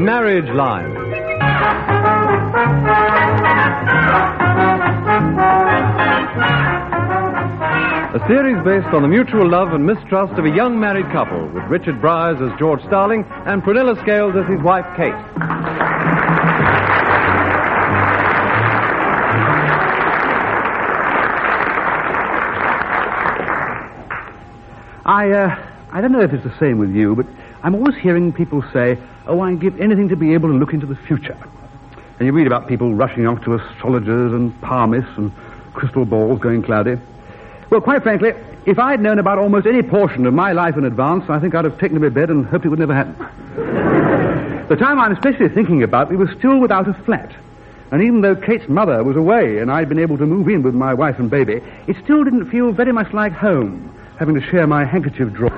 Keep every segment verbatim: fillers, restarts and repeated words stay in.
Marriage Line. A series based on the mutual love and mistrust of a young married couple, with Richard Bryars as George Starling and Prunella Scales as his wife, Kate. I, uh, I don't know if it's the same with you, but I'm always hearing people say, oh, I'd give anything to be able to look into the future. And you read about people rushing off to astrologers and palmists and crystal balls going cloudy. Well, quite frankly, if I'd known about almost any portion of my life in advance, I think I'd have taken to my bed and hoped it would never happen. The time I'm especially thinking about, we were still without a flat. And even though Kate's mother was away and I'd been able to move in with my wife and baby, it still didn't feel very much like home, having to share my handkerchief drawer.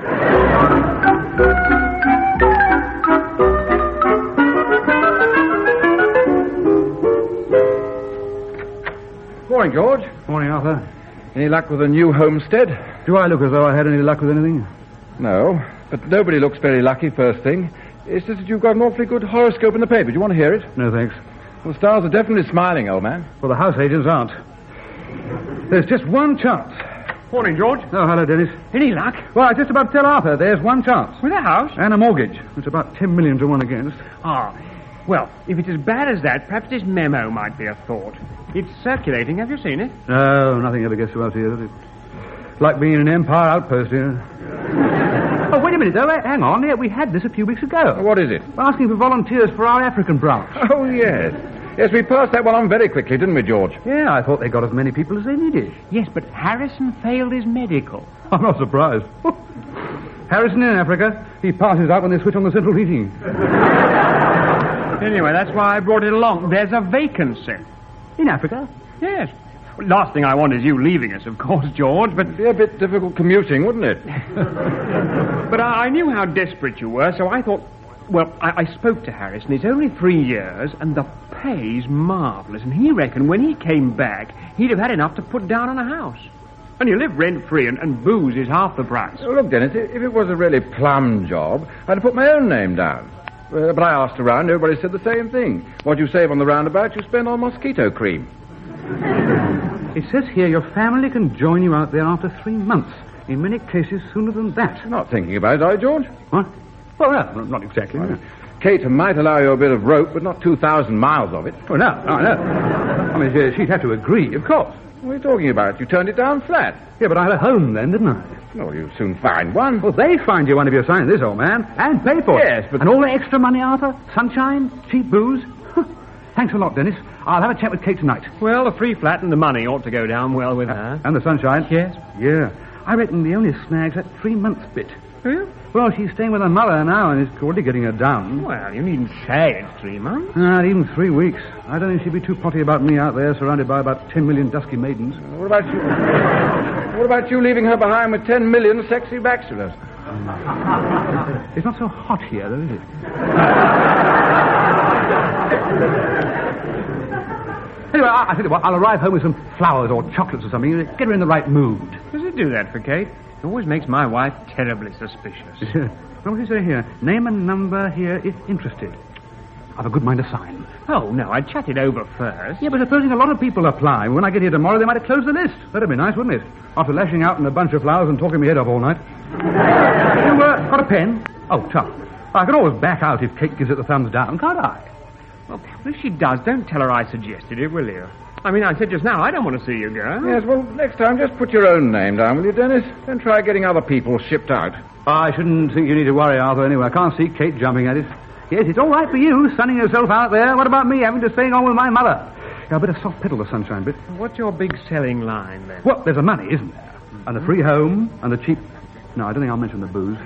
Morning, George. Morning, Arthur. Any luck with a new homestead? Do I look as though I had any luck with anything? No, but nobody looks very lucky first thing. It's just that you've got an awfully good horoscope in the paper. Do you want to hear it? No, thanks. Well, the stars are definitely smiling, old man. Well, the house agents aren't. There's just one chance. Morning, George. Oh, hello, Dennis. Any luck? Well, I was just about to tell Arthur there's one chance. With a house? And a mortgage. It's about ten million to one against. Ah, well, if it's as bad as that, perhaps this memo might be a thought. It's circulating. Have you seen it? No, nothing ever gets to us here, does it? Like being in an Empire outpost here. Oh, wait a minute, though. Hang on. Yeah, we had this a few weeks ago. What is it? We're asking for volunteers for our African branch. Oh, yes. Yes, we passed that one on very quickly, didn't we, George? Yeah, I thought they got as many people as they needed. Yes, but Harrison failed his medical. I'm not surprised. Harrison in Africa, he passes out when they switch on the central heating. Anyway, that's why I brought it along. There's a vacancy. In Africa? Yes. Well, last thing I want is you leaving us, of course, George, but... It'd be a bit difficult commuting, wouldn't it? But I, I knew how desperate you were, so I thought... Well, I, I spoke to Harrison. It's only three years, and the pay's marvelous. And he reckoned when he came back, he'd have had enough to put down on a house. And you live rent-free, and, and booze is half the price. Oh, look, Dennis, if it was a really plum job, I'd have put my own name down. Uh, but I asked around, everybody said the same thing. What you save on the roundabout, you spend on mosquito cream. It says here your family can join you out there after three months. In many cases, sooner than that. You're not thinking about it, are you, George? What? Well, no, not exactly. No. Kate might allow you a bit of rope, but not two thousand miles of it. Oh, no, no, no. I mean, uh, she'd have to agree, of course. What are you talking about? You turned it down flat. Yeah, but I had a home then, didn't I? Well, you'll soon find one. Well, they find you one if you sign this, old man, and pay for it. Yes, but... And all the extra money, Arthur? Sunshine? Cheap booze? Thanks a lot, Dennis. I'll have a chat with Kate tonight. Well, the free flat and the money ought to go down well with her. And the sunshine? Yes. Yeah. I reckon the only snag's that three-month bit. Hmm? Well, she's staying with her mother now, and it's already getting her down. Well, you needn't say it's three months. Not even three weeks. I don't think she'd be too potty about me out there, surrounded by about ten million dusky maidens. Uh, what about you? What about you leaving her behind with ten million sexy bachelors? It's not so hot here, though, is it? Anyway, I, I tell you what, I'll arrive home with some flowers or chocolates or something. Get her in the right mood. Does it do that for Kate? It always makes my wife terribly suspicious. What does it say here? Name and number here if interested. I've a good mind to sign. Oh, no, I'd chat it over first. Yeah, but supposing a lot of people apply, when I get here tomorrow, they might have closed the list. That'd be nice, wouldn't it? After lashing out in a bunch of flowers and talking me head off all night. You uh, got a pen? Oh, tough. I can always back out if Kate gives it the thumbs down, can't I? Well, if she does, don't tell her I suggested it, will you? I mean, I said just now, I don't want to see you go. Yes, well, next time, just put your own name down, will you, Dennis? Then try getting other people shipped out. I shouldn't think you need to worry, Arthur, anyway. I can't see Kate jumping at it. Yes, it's all right for you, sunning yourself out there. What about me having to stay on with my mother? Yeah, I better soft pedal the sunshine bit. What's your big selling line, then? Well, there's the money, isn't there? Mm-hmm. And the free home, and the cheap... No, I don't think I'll mention the booze.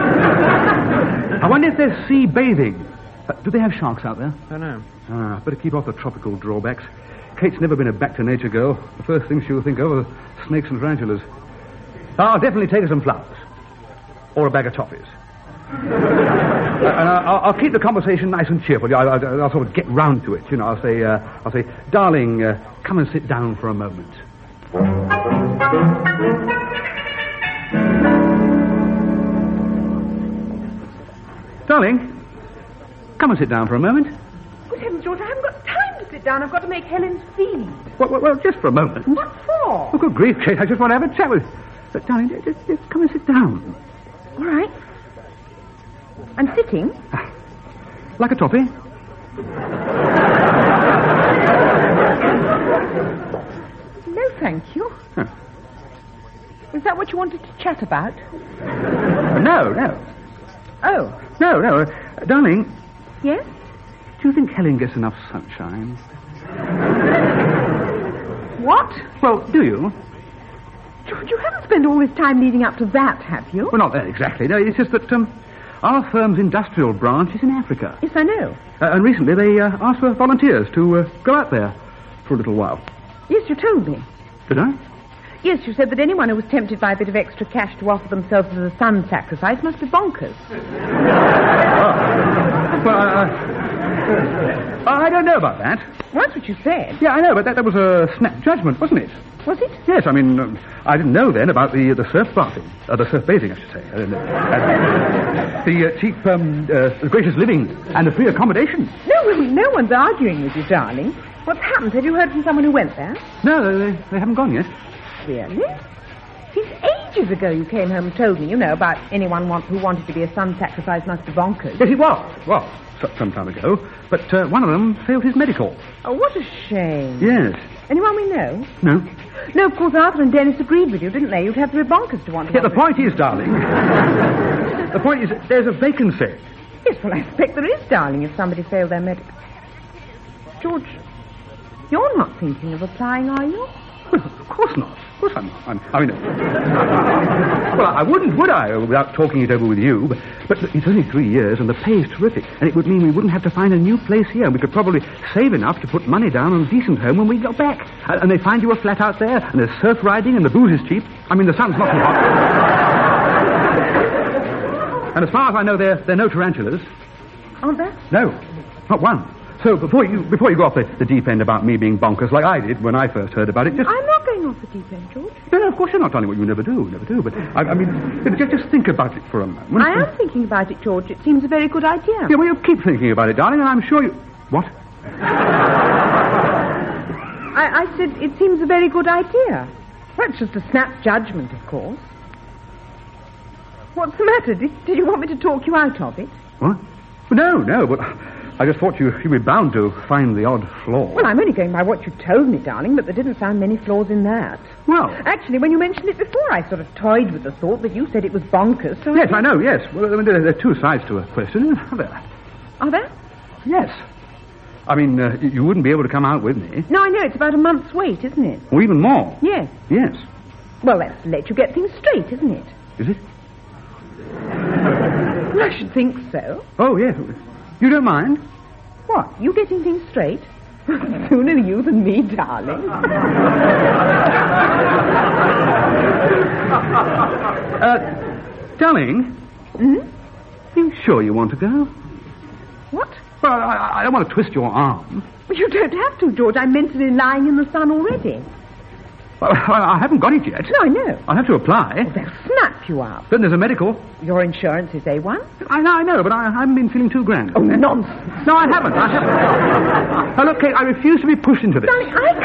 I wonder if there's sea bathing. Uh, do they have sharks out there? I don't know. Ah, better keep off the tropical drawbacks. Kate's never been a back-to-nature girl. The first thing she'll think of are snakes and tarantulas. I'll definitely take her some flowers. Or a bag of toffees. uh, and I'll, I'll keep the conversation nice and cheerful. I'll, I'll, I'll sort of get round to it. You know, I'll say, uh, I'll say, darling, uh, come and sit down for a moment. Darling, come and sit down for a moment. Good heavens, George, I haven't got time to sit down. I've got to make Helen's feed. Well, well, well just for a moment. What for? Oh, good grief, Kate, I just want to have a chat with you. But, darling, just, just come and sit down. All right. I'm sitting. Like a toffee? No, thank you. Huh. Is that what you wanted to chat about? No, no. Oh. No, no. Uh, darling, Yes? do you think Helen gets enough sunshine? What? Well, do you? George, you haven't spent all this time leading up to that, have you? Well, not that exactly. No, it's just that um, our firm's industrial branch is in Africa. Yes, I know. Uh, and recently they uh, asked for volunteers to uh, go out there for a little while. Yes, you told me. Did I? Yes, you said that anyone who was tempted by a bit of extra cash to offer themselves as a sun sacrifice must be bonkers. Well, I, I, I don't know about that. Well, that's what you said. Yeah, I know, but that, that was a snap judgment, wasn't it? Was it? Yes, I mean, um, I didn't know then about the the surf bathing, uh, the surf bathing, I should say. Uh, uh, the uh, cheap, um, uh, the gracious living and the free accommodation. No, well, no one's arguing with you, darling. What's happened? Have you heard from someone who went there? No, they, they haven't gone yet. Really? Since ages ago you came home and told me, you know, about anyone want, who wanted to be a sun sacrifice must be bonkers. Yes, it was. Well, so, some time ago. But uh, one of them failed his medical. Oh, what a shame. Yes. Anyone we know? No. No, of course, Arthur and Dennis agreed with you, didn't they? You'd have to be bonkers to want to... Yeah, the point is, darling... the point is, there's a vacancy. Yes, well, I expect there is, darling, if somebody failed their medical... George, you're not thinking of applying, are you? Well, of course not. Of course I'm not. I'm, I mean... well, I wouldn't, would I, without talking it over with you? But, but it's only three years, and the pay is terrific. And it would mean we wouldn't have to find a new place here. And we could probably save enough to put money down on a decent home when we go back. And, and they find you a flat out there, and there's surf riding, and the booze is cheap. I mean, the sun's not too hot. And as far as I know, there, there are no tarantulas. Aren't there? No, not one. So before you before you go off the, the deep end about me being bonkers like I did when I first heard about it, just... I'm not going off the deep end, George. No, no, of course you're not, darling. What you never do, never do. But, I, I mean, just, just think about it for a moment. I am thinking about it, George. It seems a very good idea. Yeah, well, you keep thinking about it, darling, and I'm sure you... What? I, I said it seems a very good idea. Well, it's just a snap judgment, of course. What's the matter? Did, did you want me to talk you out of it? What? No, no, but... I just thought you, you'd be bound to find the odd flaw. Well, I'm only going by what you told me, darling, but there didn't sound many flaws in that. Well... Actually, when you mentioned it before, I sort of toyed with the thought that you said it was bonkers, so... Yes, I, I know, yes. Well, I mean, there, there are two sides to a question, are there? Are there? Yes. I mean, uh, you wouldn't be able to come out with me. No, I know. It's about a month's wait, isn't it? Or even more. Yes. Yes. Well, that's to let you get things straight, isn't it? Is it? Well, I should think so. Oh, yes. You don't mind? What? You getting things straight? Sooner you than me, darling. uh, darling? Hmm? Are you sure you want to go? What? Well, I, I don't want to twist your arm. Well, you don't have to, George. I'm mentally lying in the sun already. Well, I haven't got it yet. No, I know. I'll have to apply. Well, they'll snap you up. Then there's a medical. Your insurance is A one? I know, I know, but I, I haven't been feeling too grand. Oh, nonsense. No, I haven't. I haven't. Now, look, Kate, I refuse to be pushed into this. Darling, I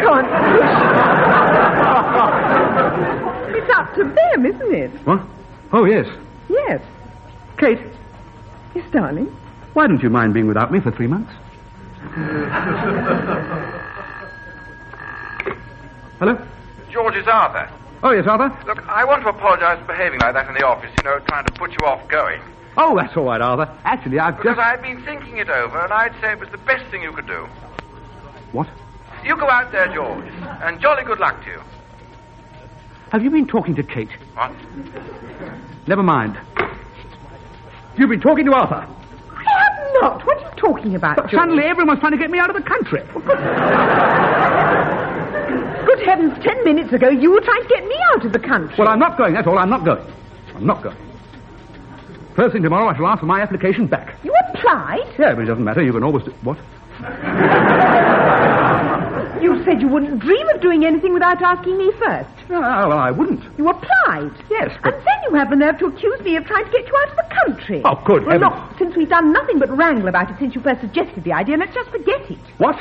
can't push. It's up to them, isn't it? What? Oh, yes. Yes. Kate. Yes, darling. Why don't you mind being without me for three months? Hello? George, it's Arthur. Oh, yes, Arthur? Look, I want to apologize for behaving like that in the office, you know, trying to put you off going. Oh, that's all right, Arthur. Actually, I've Because just... I've been thinking it over, and I'd say it was the best thing you could do. What? You go out there, George, and jolly good luck to you. Have you been talking to Kate? What? Never mind. You've been talking to Arthur. I have not. What are you talking about, But George? suddenly everyone's trying to get me out of the country. Good heavens, ten minutes ago you were trying to get me out of the country. Well, I'm not going, that's all. I'm not going. I'm not going. First thing tomorrow, I shall ask for my application back. You applied? Yeah, but it doesn't matter. You can always do... What? You said you wouldn't dream of doing anything without asking me first. No, well, I wouldn't. You applied. Yes, but... And then you have the nerve to accuse me of trying to get you out of the country. Oh, good Well, heavens. look, since we've done nothing but wrangle about it since you first suggested the idea, let's just forget it. What?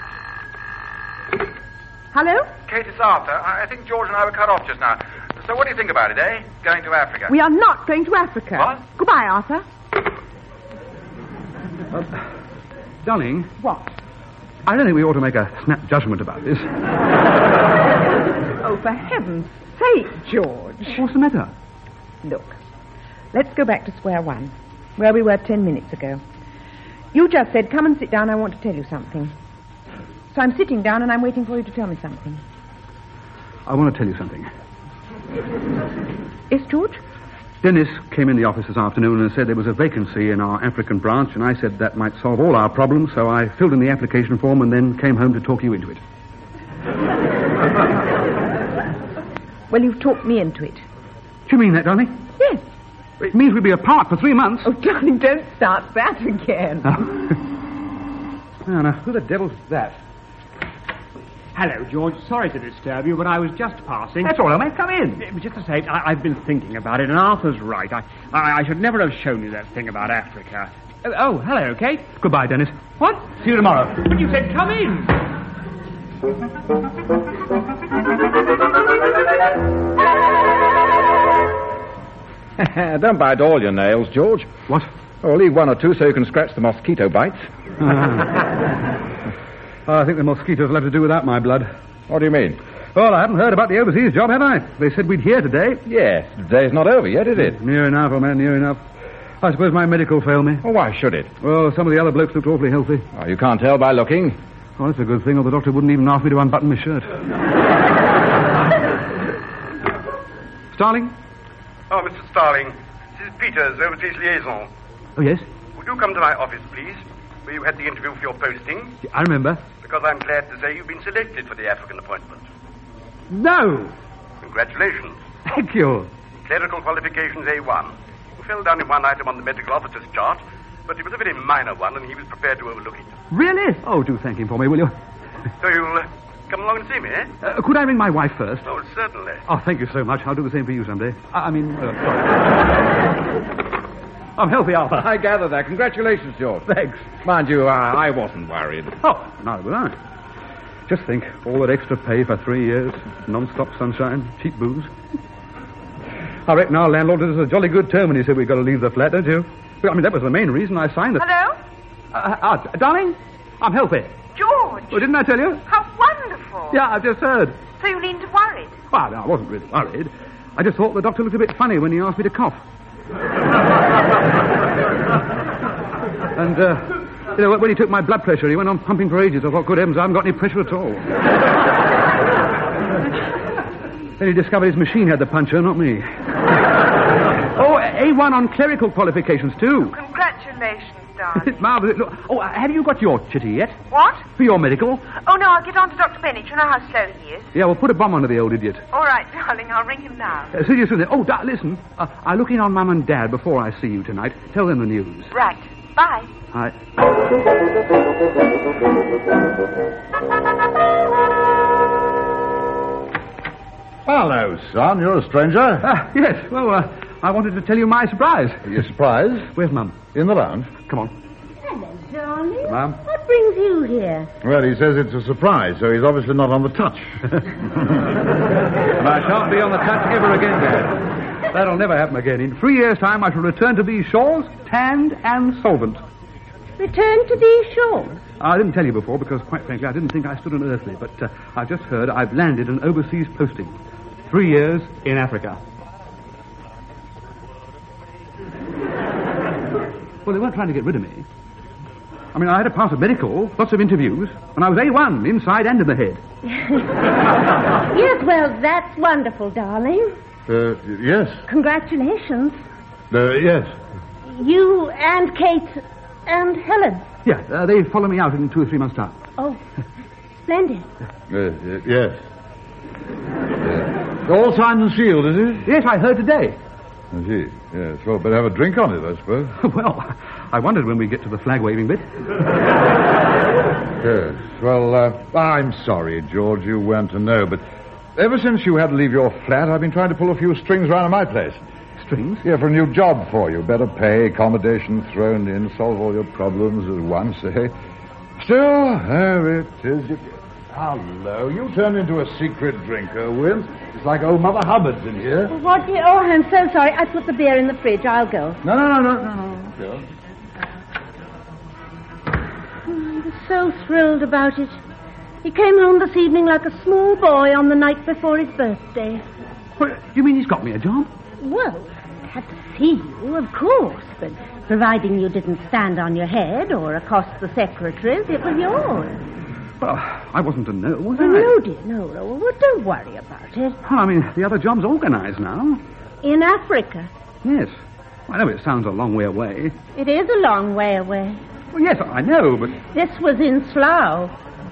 Hello? Kate, it's Arthur. I I think George and I were cut off just now. So what do you think about it, eh? Going to Africa? We are not going to Africa. What? Goodbye, Arthur. Uh, darling, What? I don't think we ought to make a snap judgment about this. Oh, for heaven's sake, George. What's the matter? Look, let's go back to square one, where we were ten minutes ago. You just said, come and sit down, I want to tell you something. So I'm sitting down and I'm waiting for you to tell me something. I want to tell you something. Yes, George? Dennis came in the office this afternoon and said there was a vacancy in our African branch, and I said that might solve all our problems, so I filled in the application form and then came home to talk you into it. Well, you've talked me into it. Do you mean that, darling? Yes. It means we'll be apart for three months. Oh, darling, don't start that again. Now, now, who the devil's that? Hello, George. Sorry to disturb you, but I was just passing. That's all right, mate. Come in. Uh, Just to say, I, I've been thinking about it, and Arthur's right. I, I, I should never have shown you that thing about Africa. Uh, oh, hello, Kate. Goodbye, Dennis. What? See you tomorrow. But you said come in. Don't bite all your nails, George. What? Or leave one or two so you can scratch the mosquito bites. Oh, I think the mosquitoes will have to do without my blood. What do you mean? Well, I haven't heard about the overseas job, have I? They said we'd hear today. Yes, the day's not over yet, is it? Near enough, old man, near enough. I suppose my medical failed me. Well, why should it? Well, some of the other blokes looked awfully healthy. Oh, you can't tell by looking. Oh, that's a good thing, or the doctor wouldn't even ask me to unbutton my shirt. Starling? Oh, Mister Starling, this is Peters, overseas liaison. Oh, yes? Would you come to my office, please, where you had the interview for your posting? I remember. Because I'm glad to say you've been selected for the African appointment. No! Congratulations. Thank you. Clerical qualifications A one. You fell down in one item on the medical officer's chart, but it was a very minor one, and he was prepared to overlook it. Really? Oh, do thank him for me, will you? So you'll uh, come along and see me, eh? Uh, could I ring my wife first? Oh, certainly. Oh, thank you so much. I'll do the same for you someday. I, I mean, uh, sorry. I'm healthy, Arthur. I gather that. Congratulations, George. Thanks. Mind you, uh, I wasn't worried. Oh, neither was I. Just think, all that extra pay for three years, non-stop sunshine, cheap booze. I reckon our landlord did us a jolly good term when he said we've got to leave the flat, don't you? Well, I mean, that was the main reason I signed it. Hello? Uh, uh, darling, I'm healthy. George. Oh, didn't I tell you? How wonderful. Yeah, I've just heard. So you needn't worried. Well, no, I wasn't really worried. I just thought the doctor looked a bit funny when he asked me to cough. And, uh, you know, when he took my blood pressure, he went on pumping for ages. I thought, good heavens, I haven't got any pressure at all. Then he discovered his machine had the puncher, not me. Oh, A one on clerical qualifications, too. Congratulations, darling. It's marvellous. Look, oh, uh, have you got your chitty yet? What? For your medical? Oh, no, I'll get on to Doctor Bennett. You know how slow he is. Yeah, well, put a bomb under the old idiot. All right, darling, I'll ring him now. Uh, see you soon then. Oh, da- listen. Uh, I'll look in on Mum and Dad before I see you tonight. Tell them the news. Right. Bye. I... Hello, son. You're a stranger. Ah, yes. Well, uh, I wanted to tell you my surprise. Are you surprised? Where's Mum? In the lounge. Come on. Hello, darling. Ma'am? What brings you here? Well, he says it's a surprise, so he's obviously not on the touch. And I shan't be on the touch ever again, Dad. That'll never happen again. In three years' time, I shall return to these shores, tanned and solvent. Return to these shores. I didn't tell you before because, quite frankly, I didn't think I stood on earthly, but uh, I've just heard I've landed an overseas posting. Three years in Africa. Well, they weren't trying to get rid of me. I mean, I had to pass a medical, lots of interviews, and I was A one, inside and in the head. Yes, well, that's wonderful, darling. Uh, yes. Congratulations. Uh, yes. You and Kate and Helen. Yeah, uh, they follow me out in two or three months' time. Oh, splendid. Uh, uh, yes. Uh, all signed and sealed, is it? Yes, I heard today. I see. Yes. Well, better have a drink on it, I suppose. Well, I wondered when we get to the flag-waving bit. Yes. Well, uh, I'm sorry, George, you weren't to know, but ever since you had to leave your flat, I've been trying to pull a few strings around at my place. Strings? Yeah, for a new job for you. Better pay, accommodation thrown in, solve all your problems at once, eh? Still, there it is. You... Hello, you turned into a secret drinker, Win. It's like old Mother Hubbard's in here. What? Do you... Oh, I'm so sorry. I put the beer in the fridge. I'll go. No, no, no, no, no, no. Go. I was so thrilled about it. He came home this evening like a small boy on the night before his birthday. What, you mean he's got me a job? Well, I had to see you, of course, but providing you didn't stand on your head or accost the secretaries, it was yours. Well, I wasn't to know, was Oh, I? no, dear, no, no. Well, don't worry about it. Well, I mean, the other job's organised now. In Africa. Yes. I know it sounds a long way away. It is a long way away. Well, yes, I know, but... This was in Slough.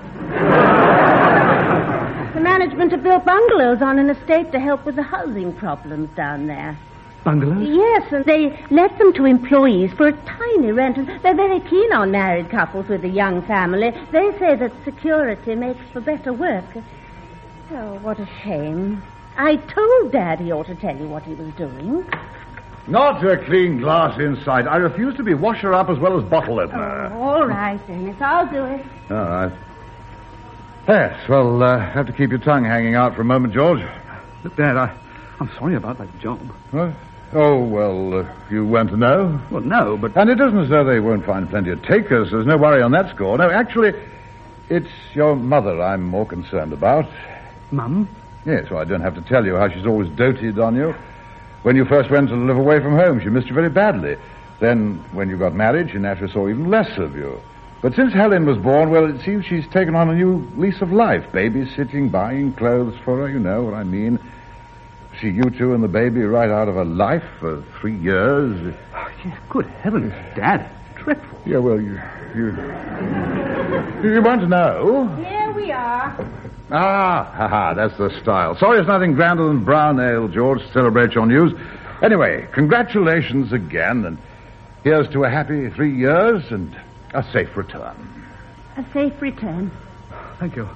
The management have built bungalows on an estate to help with the housing problems down there. Bungalows? Yes, and they let them to employees for a tiny rent. And they're very keen on married couples with a young family. They say that security makes for better work. Oh, what a shame. I told Dad he ought to tell you what he was doing. Not a clean glass inside. I refuse to be washer-up as well as bottle opener. Oh, all right, Dennis. I'll do it. All right. Yes, well, uh, have to keep your tongue hanging out for a moment, George. Look, Dad, I, I'm sorry about that job. What? Oh, well, uh, you weren't to know? Well, no, but... And it isn't as though they won't find plenty of takers. There's no worry on that score. No, actually, it's your mother I'm more concerned about. Mum? Yes, well, I don't have to tell you how she's always doted on you. When you first went to live away from home, she missed you very badly. Then, when you got married, she naturally saw even less of you. But since Helen was born, well, it seems she's taken on a new lease of life. Babysitting, buying clothes for her, you know what I mean. See you two and the baby right out of her life for three years. Oh, yeah, good heavens, Dad. Dreadful. Yeah, well, you... You, you want to know? Here we are. Ah, ha-ha, that's the style. Sorry it's nothing grander than brown ale, George, to celebrate your news. Anyway, congratulations again, and here's to a happy three years and a safe return. A safe return. Thank you.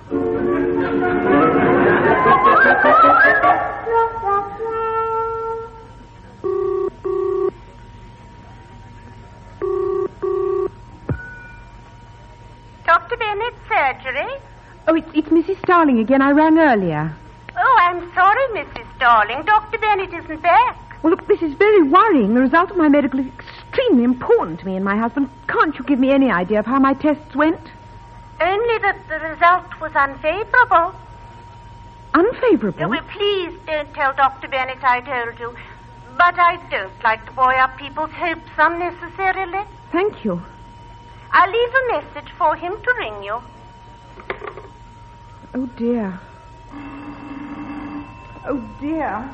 Doctor Bennett's surgery? Oh, it's, it's Missus Starling again. I rang earlier. Oh, I'm sorry, Missus Starling. Doctor Bennett isn't back. Well, look, this is very worrying. The result of my medical is extremely important to me and my husband. Can't you give me any idea of how my tests went? Only that the result was unfavorable. Unfavorable? Oh, well, please don't tell Doctor Bennett I told you. But I don't like to buoy up people's hopes unnecessarily. Thank you. I'll leave a message for him to ring you. Oh, dear. Oh, dear.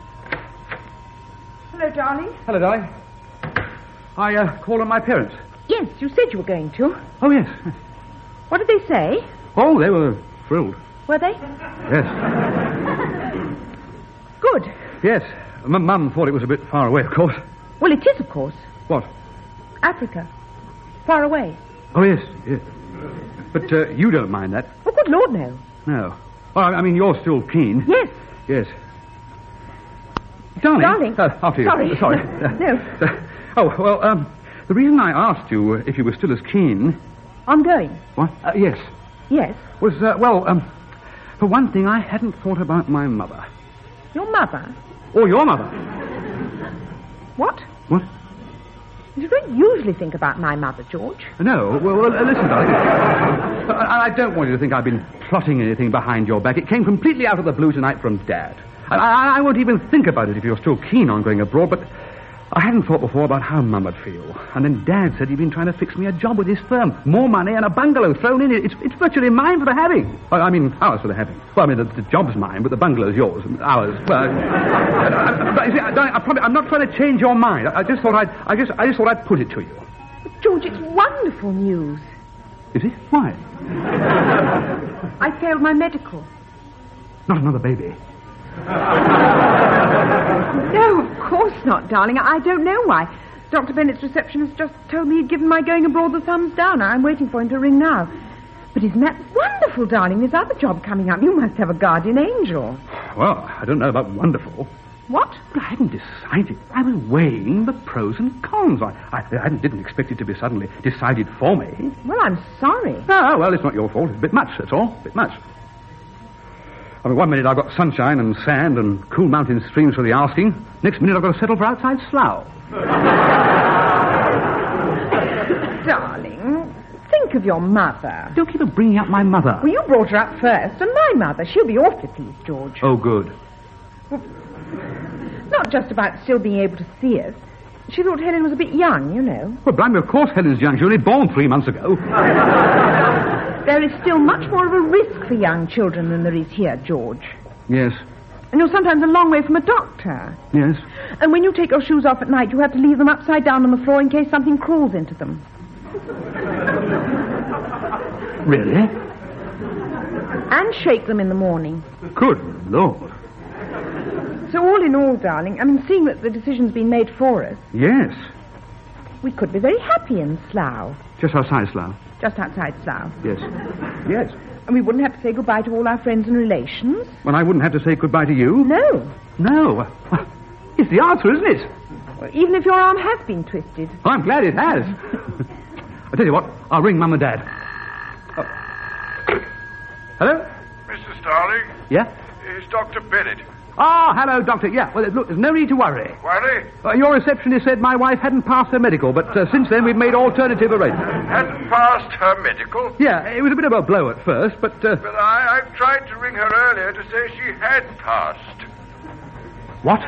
Hello, darling. Hello, darling. I uh, called on my parents. Yes, you said you were going to. Oh, yes. What did they say? Oh, they were thrilled. Were they? Yes. Good. Yes. M- Mum thought it was a bit far away, of course. Well, it is, of course. What? Africa. Far away. Oh, yes, yes. But uh, you don't mind that? Oh, good Lord, no. No. Well, I mean, you're still keen. Yes. Yes. Darling. Darling. Uh, after you. Sorry. Sorry. No. Uh, oh, well, um, the reason I asked you if you were still as keen... I'm going. What? Uh, yes. Yes. Was, uh, well, um, for one thing, I hadn't thought about my mother. Your mother? Or your mother. What? What? You don't usually think about my mother, George. No. Well, well uh, listen, darling. I, I don't want you to think I've been plotting anything behind your back. It came completely out of the blue tonight from Dad. I, I, I won't even think about it if you're still keen on going abroad, but I hadn't thought before about how Mum would feel. And then Dad said he'd been trying to fix me a job with his firm. More money and a bungalow thrown in it. It's, it's virtually mine for the having. I, I mean, ours for the having. Well, I mean, the, the job's mine, but the bungalow's yours. Ours. Well, I, I, but, you see, I, I promise, I'm not trying to change your mind. I, I just thought I'd, I just, I just thought I'd put it to you. George, it's wonderful news. Is it? Why? I failed my medical. Not another baby. No, of course not, darling. I don't know why. Doctor Bennett's receptionist just told me he'd given my going abroad the thumbs down. I'm waiting for him to ring now. But isn't that wonderful, darling? This other job coming up. You must have a guardian angel. Well, I don't know about wonderful. What? But I hadn't decided. I was weighing the pros and cons. I, I, I didn't expect it to be suddenly decided for me. Well, I'm sorry. Oh, well, it's not your fault. It's a bit much, that's all. A bit much. I mean, one minute I've got sunshine and sand and cool mountain streams for the asking. Next minute I've got to settle for outside Slough. Darling, think of your mother. Don't keep on bringing up my mother. Well, you brought her up first, and my mother. She'll be awfully pleased, George. Oh, good. Not just about still being able to see us. She thought Helen was a bit young, you know. Well, blimey, of course Helen's young. She was only born three months ago. There is still much more of a risk for young children than there is here, George. Yes. And you're sometimes a long way from a doctor. Yes. And when you take your shoes off at night, you have to leave them upside down on the floor in case something crawls into them. Really? And shake them in the morning. Good Lord. So all in all, darling, I mean, seeing that the decision's been made for us, Yes. we could be very happy in Slough. Just outside Slough. Just outside Slough. Yes. Yes. And we wouldn't have to say goodbye to all our friends and relations. Well, I wouldn't have to say goodbye to you. No. No. Well, it's the answer, isn't it? Well, even if your arm has been twisted. Oh, I'm glad it has. I'll tell you what, I'll ring Mum and Dad. Oh. Hello? Mister Starling, Yeah? it's Doctor Bennett. Oh, hello, Doctor. Yeah, well, look, there's no need to worry. Worry? Uh, your receptionist said my wife hadn't passed her medical, but uh, since then we've made alternative arrangements. Hadn't passed her medical? Yeah, it was a bit of a blow at first, but... Uh... But I, I've tried to ring her earlier to say she had passed. What?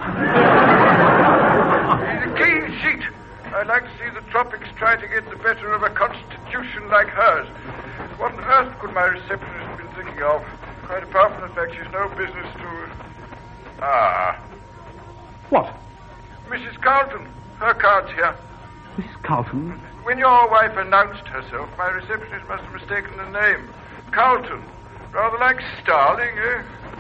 She's a clean sheet. I'd like to see the tropics try to get the better of a constitution like hers. What on earth could my receptionist have been thinking of? Quite apart from the fact she's no business to... Ah. What? Missus Carlton. Her card's here. Missus Carlton? When your wife announced herself, my receptionist must have mistaken the name. Carlton. Rather like Starling, eh?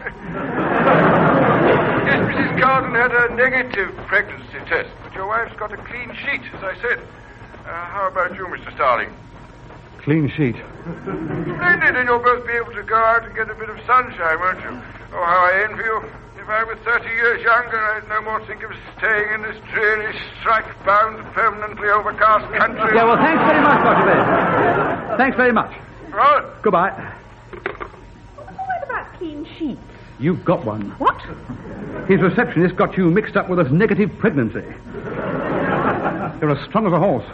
Yes, Missus Carlton had a negative pregnancy test, but your wife's got a clean sheet, as I said. Uh, how about you, Mister Starling? Clean sheet. Splendid, and you'll both be able to go out and get a bit of sunshine, won't you? Oh, how I envy you. If I were thirty years younger, I'd no more think of staying in this dreary, strike-bound, permanently overcast country. Yeah, well, thanks very much, Doctor Bennett. Thanks very much. Right. Goodbye. What about clean sheets? You've got one. What? His receptionist got you mixed up with a negative pregnancy. You're as strong as a horse.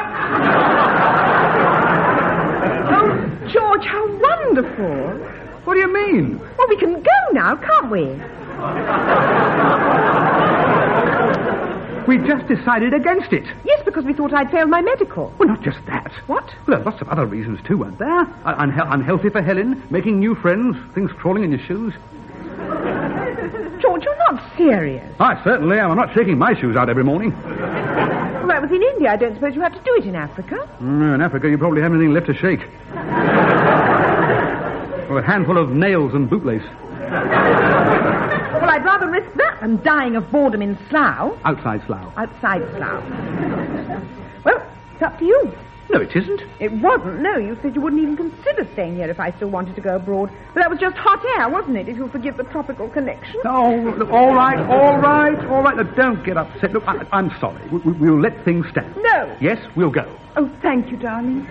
Oh, George, how wonderful. What do you mean? Well, we can go now, can't we? We just decided against it. Yes, because we thought I'd failed my medical. Well, not just that. What? Well, there are lots of other reasons, too, weren't there? Uh, unhe- unhealthy for Helen, making new friends, things crawling in your shoes. George, you're not serious. I certainly am. I'm not shaking my shoes out every morning. Well, that was in India. I don't suppose you had to do it in Africa. Mm, in Africa, you probably haven't anything left to shake. Or a handful of nails and bootlace. Well, I'd rather risk that than dying of boredom in Slough. Outside Slough. Outside Slough. Well, it's up to you. No, it isn't. It wasn't, no. You said you wouldn't even consider staying here if I still wanted to go abroad. But that was just hot air, wasn't it, if you'll forgive the tropical connection? Oh, look, all right, all right, all right. Now, don't get upset. Look, I, I'm sorry. We, we, we'll let things stand. No. Yes, we'll go. Oh, thank you, darling.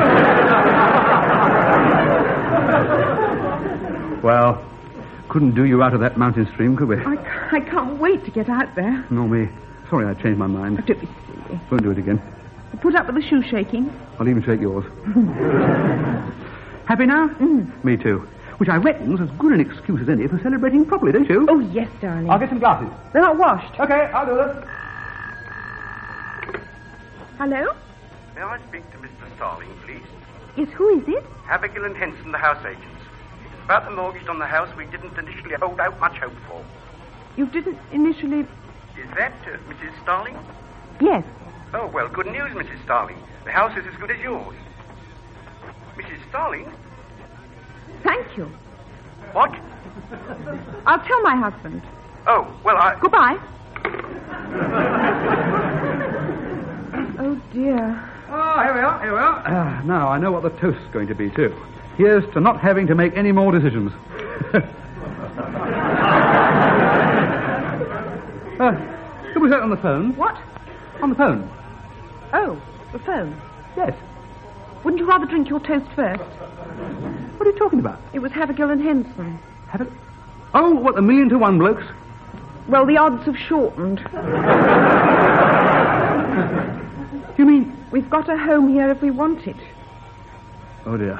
Well, couldn't do you out of that mountain stream, could we? I, I can't wait to get out there. No, me. Sorry, I changed my mind. Don't be silly. Won't do it again. Put up with the shoe shaking. I'll even shake yours. Happy now? Mm. Me too. Which I reckon's as good an excuse as any for celebrating properly, don't you? Oh, yes, darling. I'll get some glasses. They're not washed. Okay, I'll do them. Hello? May I speak to Mister Starling, please? Yes, who is it? Abigail and Henson, the house agents. It's about the mortgage on the house we didn't initially hold out much hope for. You didn't initially... Is that uh, Missus Starling? Yes. Oh, well, good news, Missus Starling. The house is as good as yours. Missus Starling? Thank you. What? I'll tell my husband. Oh, well, I... Goodbye. Oh, dear. Oh, here we are, here we are. Uh, now, I know what the toast's going to be, too. Here's to not having to make any more decisions. uh, who was that on the phone? What? On the phone. Oh, the phone. Yes. Wouldn't you rather drink your toast first? What are you talking about? It was Havergill and Henson. Havergill? Oh, what, a million to one blokes? Well, the odds have shortened. You mean? We've got a home here if we want it. Oh, dear.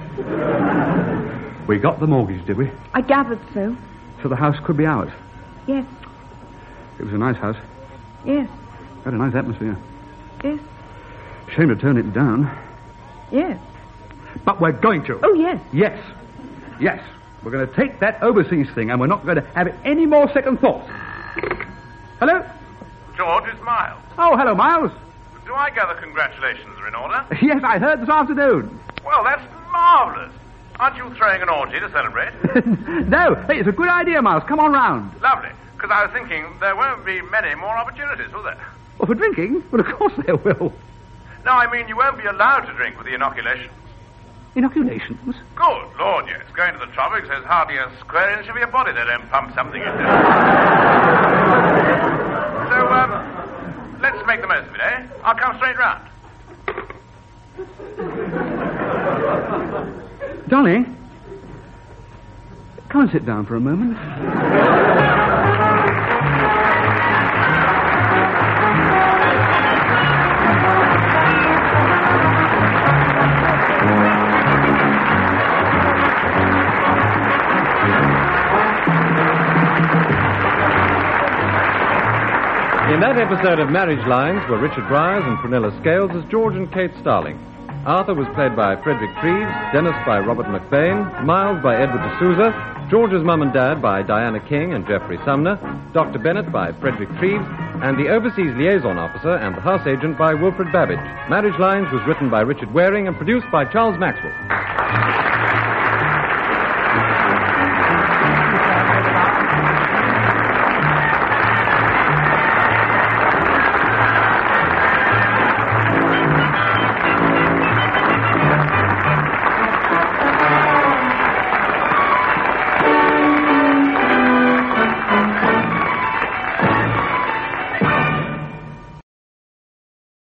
We got the mortgage, did we? I gathered so. So the house could be ours? Yes. It was a nice house. Yes. Had a nice atmosphere. Yes. Shame to turn it down. Yes. But we're going to. Oh, yes. Yes. Yes. We're going to take that overseas thing, and we're not going to have it any more second thoughts. Hello? George, it's Miles. Oh, hello, Miles. Do I gather congratulations are in order? Yes, I heard this afternoon. Well, that's marvellous. Aren't you throwing an orgy to celebrate? No. Hey, it's a good idea, Miles. Come on round. Lovely. Because I was thinking there won't be many more opportunities, will there? Well, for drinking? Well, of course there will. No, I mean you won't be allowed to drink with the inoculation. Inoculations? Good Lord, yes. Going to the tropics, there's hardly a square inch of your body they don't pump something into. So, um, let's make the most of it, eh? I'll come straight round. Darling, come and sit down for a moment. In that episode of Marriage Lines were Richard Bryars and Prunella Scales as George and Kate Starling. Arthur was played by Frederick Treves, Dennis by Robert McBain, Miles by Edward D'Souza, George's mum and dad by Diana King and Geoffrey Sumner, Doctor Bennett by Frederick Treves, and the Overseas Liaison Officer and the House Agent by Wilfred Babbage. Marriage Lines was written by Richard Waring and produced by Charles Maxwell.